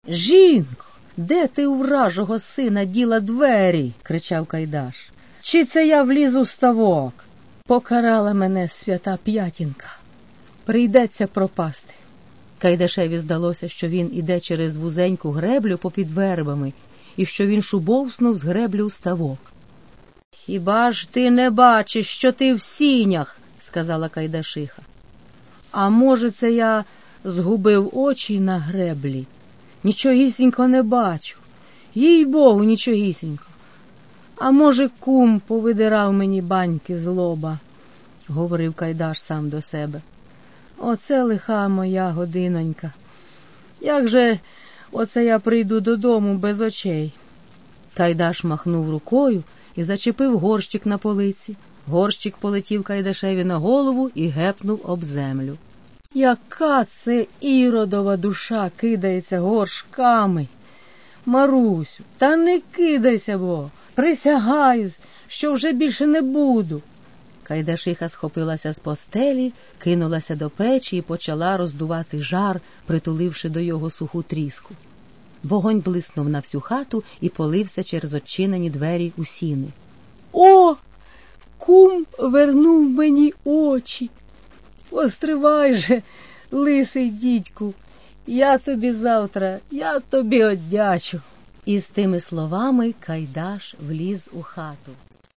«Жінко, де ти у вражого сина діла двері?» – кричав Кайдаш. «Чи це я вліз у ставок? Покарала мене свята п'ятінка. Прийдеться пропасти». Кайдашеві здалося, що він іде через вузеньку греблю попід вербами і що він шубовснув з греблі у ставок. «Хіба ж ти не бачиш, що ти в сінях?» – сказала Кайдашиха. «А може, це я згубив очі на греблі? Нічогісінько не бачу. Їй-богу, нічогісінько. А може, кум повидирав мені баньки з лоба?» – говорив Кайдаш сам до себе. «Оце лиха моя годинонька. Як же оце я прийду додому без очей?» Кайдаш махнув рукою і зачепив горщик на полиці. Горщик полетів Кайдашеві на голову і гепнув об землю. «Яка це іродова душа кидається горшками! Марусю, та не кидайся, бо! Присягаюсь, що вже більше не буду!» Кайдашиха схопилася з постелі, кинулася до печі і почала роздувати жар, притуливши до його суху тріску. Вогонь блиснув на всю хату і полився через odчинені двері у сіни. «О, кум вернув мені очі! Постривай же, лисий дідьку! Я тобі одячу!» І з тими словами Кайдаш вліз у хату.